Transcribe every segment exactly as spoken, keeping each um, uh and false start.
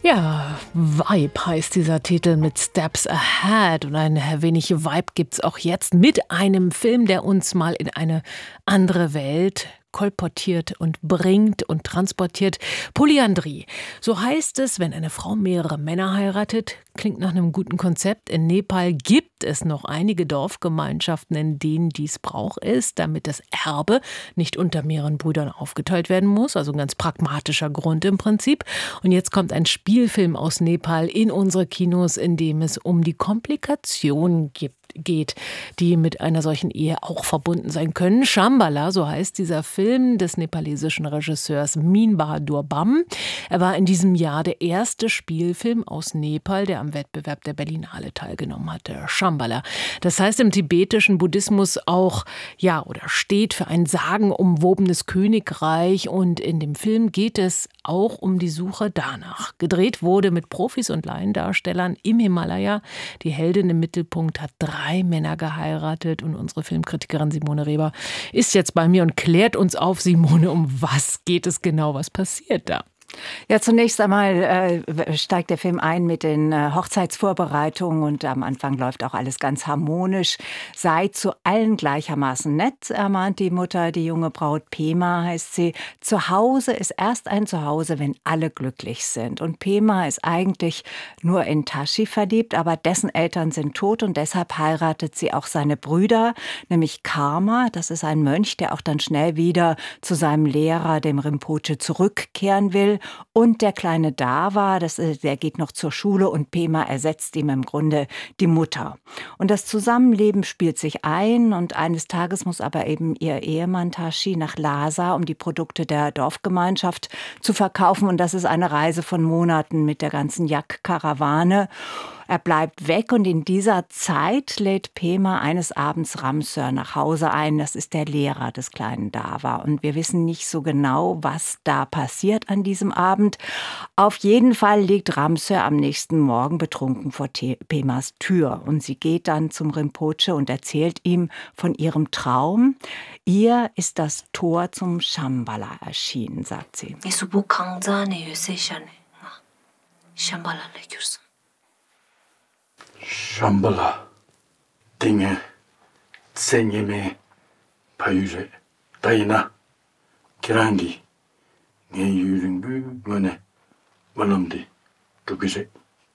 Ja, Vibe heißt dieser Titel mit Steps Ahead. Und ein wenig Vibe gibt's auch jetzt mit einem Film, der uns mal in eine andere Welt kolportiert und bringt und transportiert. Polyandrie. So heißt es, wenn eine Frau mehrere Männer heiratet. Klingt nach einem guten Konzept. In Nepal gibt es noch einige Dorfgemeinschaften, in denen dies Brauch ist, damit das Erbe nicht unter mehreren Brüdern aufgeteilt werden muss. Also ein ganz pragmatischer Grund im Prinzip. Und jetzt kommt ein Spielfilm aus Nepal in unsere Kinos, in dem es um die Komplikationen gibt. geht, die mit einer solchen Ehe auch verbunden sein können. Shambhala, so heißt dieser Film des nepalesischen Regisseurs Min Bahadur Bam. Er war in diesem Jahr der erste Spielfilm aus Nepal, der am Wettbewerb der Berlinale teilgenommen hatte. Shambhala. Das heißt im tibetischen Buddhismus auch, ja, oder steht für ein sagenumwobenes Königreich. Und in dem Film geht es auch um die Suche danach. Gedreht wurde mit Profis und Laiendarstellern im Himalaya. Die Heldin im Mittelpunkt hat drei Männer geheiratet und unsere Filmkritikerin Simone Reber ist jetzt bei mir und klärt uns auf. Simone, um was geht es genau? Was passiert da? Ja, zunächst einmal äh, steigt der Film ein mit den äh, Hochzeitsvorbereitungen und am Anfang läuft auch alles ganz harmonisch. Sei zu allen gleichermaßen nett, ermahnt die Mutter, die junge Braut. Pema heißt sie. Zu Hause ist erst ein Zuhause, wenn alle glücklich sind. Und Pema ist eigentlich nur in Tashi verliebt, aber dessen Eltern sind tot und deshalb heiratet sie auch seine Brüder, nämlich Karma. Das ist ein Mönch, der auch dann schnell wieder zu seinem Lehrer, dem Rinpoche, zurückkehren will. Und der kleine Dava, das, der geht noch zur Schule und Pema ersetzt ihm im Grunde die Mutter. Und das Zusammenleben spielt sich ein und eines Tages muss aber eben ihr Ehemann Tashi nach Lhasa, um die Produkte der Dorfgemeinschaft zu verkaufen. Und das ist eine Reise von Monaten mit der ganzen Yak-Karawane. Er bleibt weg und in dieser Zeit lädt Pema eines Abends Ramsör nach Hause ein. Das ist der Lehrer des kleinen Dava. Und wir wissen nicht so genau, was da passiert an diesem Abend. Auf jeden Fall liegt Ramsör am nächsten Morgen betrunken vor Pemas Tür. Und sie geht dann zum Rinpoche und erzählt ihm von ihrem Traum. Ihr ist das Tor zum Shambhala erschienen, sagt sie. Shambhala, Dinge, Zenyeme, Payure, Daina, Kirangi, Neyuringu, Mone, Walamdi, Dugise.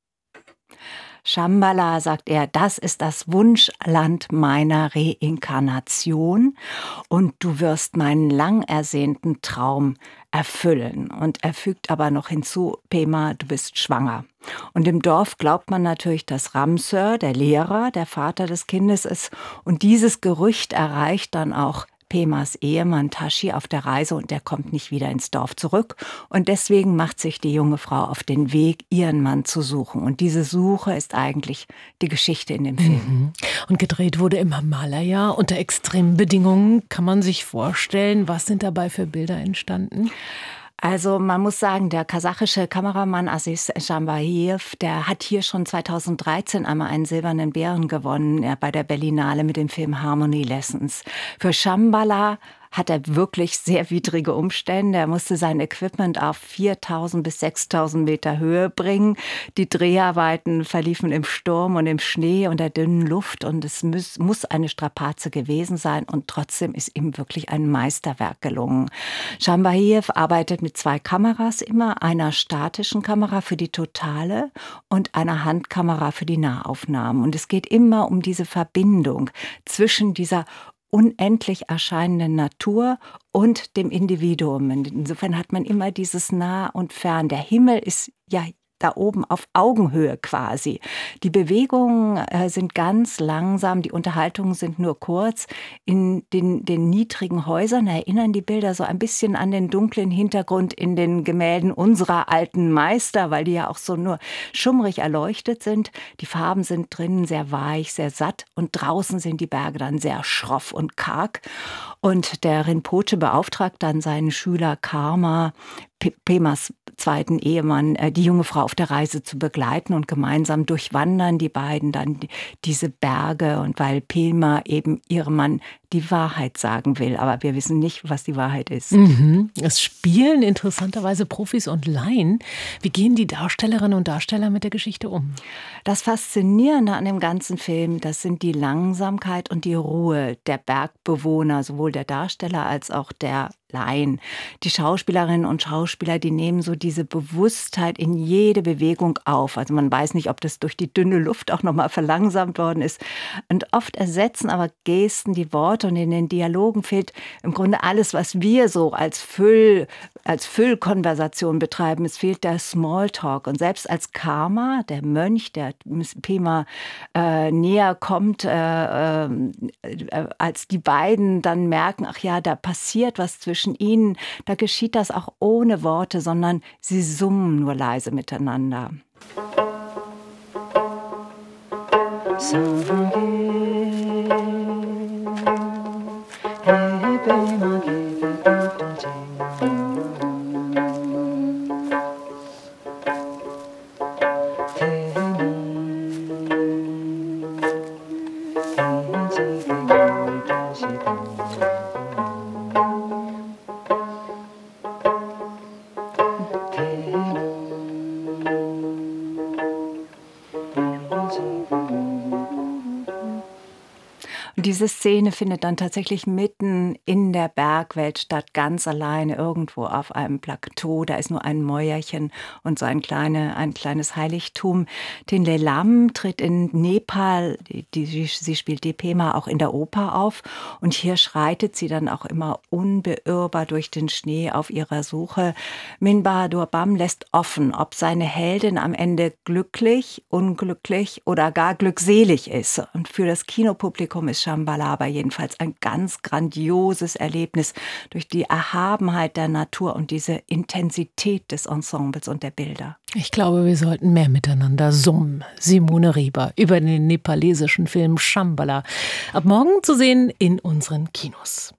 Shambhala, sagt er, das ist das Wunschland meiner Reinkarnation und du wirst meinen lang ersehnten Traum erfüllen. Und er fügt aber noch hinzu, Pema, du bist schwanger. Und im Dorf glaubt man natürlich, dass Ramsör, der Lehrer, der Vater des Kindes ist. Und dieses Gerücht erreicht dann auch Pemas Ehemann Tashi auf der Reise und der kommt nicht wieder ins Dorf zurück. Und deswegen macht sich die junge Frau auf den Weg, ihren Mann zu suchen. Und diese Suche ist eigentlich die Geschichte in dem Film. Mhm. Und gedreht wurde im Himalaya unter extremen Bedingungen. Kann man sich vorstellen, was sind dabei für Bilder entstanden? Also man muss sagen, der kasachische Kameramann Aziz Jambahiev, der hat hier schon zweitausenddreizehn einmal einen silbernen Bären gewonnen, ja, bei der Berlinale mit dem Film Harmony Lessons. Für Shambhala hat er wirklich sehr widrige Umstände. Er musste sein Equipment auf viertausend bis sechstausend Meter Höhe bringen. Die Dreharbeiten verliefen im Sturm und im Schnee und der dünnen Luft. Und es muss, muss eine Strapaze gewesen sein. Und trotzdem ist ihm wirklich ein Meisterwerk gelungen. Jambahiev arbeitet mit zwei Kameras immer. Einer statischen Kamera für die Totale und einer Handkamera für die Nahaufnahmen. Und es geht immer um diese Verbindung zwischen dieser unendlich erscheinenden Natur und dem Individuum. Insofern hat man immer dieses Nah und Fern. Der Himmel ist ja da oben auf Augenhöhe quasi. Die Bewegungen äh, sind ganz langsam, die Unterhaltungen sind nur kurz. In den, den niedrigen Häusern erinnern die Bilder so ein bisschen an den dunklen Hintergrund in den Gemälden unserer alten Meister, weil die ja auch so nur schummrig erleuchtet sind. Die Farben sind drinnen sehr weich, sehr satt und draußen sind die Berge dann sehr schroff und karg. Und der Rinpoche beauftragt dann seinen Schüler Karma, Pemas zweiten Ehemann, die junge Frau auf der Reise zu begleiten und gemeinsam durchwandern die beiden dann diese Berge und weil Pema eben ihrem Mann die Wahrheit sagen will. Aber wir wissen nicht, was die Wahrheit ist. Mhm. Es spielen interessanterweise Profis und Laien. Wie gehen die Darstellerinnen und Darsteller mit der Geschichte um? Das Faszinierende an dem ganzen Film, das sind die Langsamkeit und die Ruhe der Bergbewohner, sowohl der Darsteller als auch der Laien. Die Schauspielerinnen und Schauspieler, die nehmen so diese Bewusstheit in jede Bewegung auf. Also man weiß nicht, ob das durch die dünne Luft auch nochmal verlangsamt worden ist. Und oft ersetzen aber Gesten die Worte und in den Dialogen fehlt im Grunde alles, was wir so als Füll, als Füllkonversation betreiben. Es fehlt der Smalltalk. Und selbst als Karma, der Mönch, der Pema äh, näher kommt, äh, äh, als die beiden dann merken, ach ja, da passiert was zwischen ihnen, da geschieht das auch ohne Worte, sondern sie summen nur leise miteinander. Diese Szene findet dann tatsächlich mitten in der Bergwelt statt, ganz alleine irgendwo auf einem Plateau. Da ist nur ein Mäuerchen und so ein, kleine, ein kleines Heiligtum. Tinle Lam tritt in Nepal, die, die, sie spielt die Pema auch in der Oper auf. Und hier schreitet sie dann auch immer unbeirrbar durch den Schnee auf ihrer Suche. Min Bahadur Bam lässt offen, ob seine Heldin am Ende glücklich, unglücklich oder gar glückselig ist. Und für das Kinopublikum ist Shambhala aber jedenfalls ein ganz grandioses Erlebnis durch die Erhabenheit der Natur und diese Intensität des Ensembles und der Bilder. Ich glaube, wir sollten mehr miteinander summen. Simone Rieber über den nepalesischen Film Shambhala. Ab morgen zu sehen in unseren Kinos.